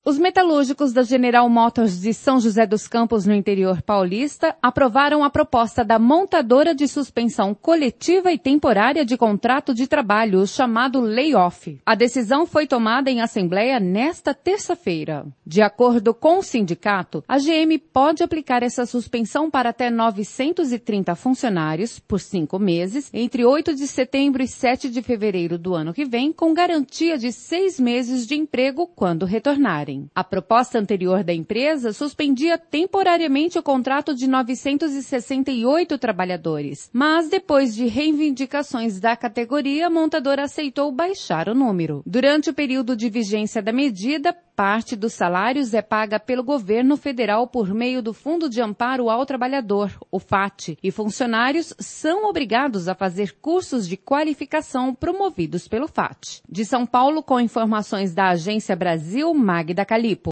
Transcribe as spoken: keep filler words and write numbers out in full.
Os metalúrgicos da General Motors de São José dos Campos, no interior paulista, aprovaram a proposta da montadora de suspensão coletiva e temporária de contrato de trabalho, chamado layoff. A decisão foi tomada em assembleia nesta terça-feira. De acordo com o sindicato, a G M pode aplicar essa suspensão para até novecentos e trinta funcionários por cinco meses, entre oito de setembro e sete de fevereiro do ano que vem, com garantia de seis meses de emprego quando retornarem. A proposta anterior da empresa suspendia temporariamente o contrato de novecentos e sessenta e oito trabalhadores, mas depois de reivindicações da categoria, a montadora aceitou baixar o número. Durante o período de vigência da medida, parte dos salários é paga pelo governo federal por meio do Fundo de Amparo ao Trabalhador, o FAT, e funcionários são obrigados a fazer cursos de qualificação promovidos pelo FAT. De São Paulo, com informações da Agência Brasil, Magda Calipo.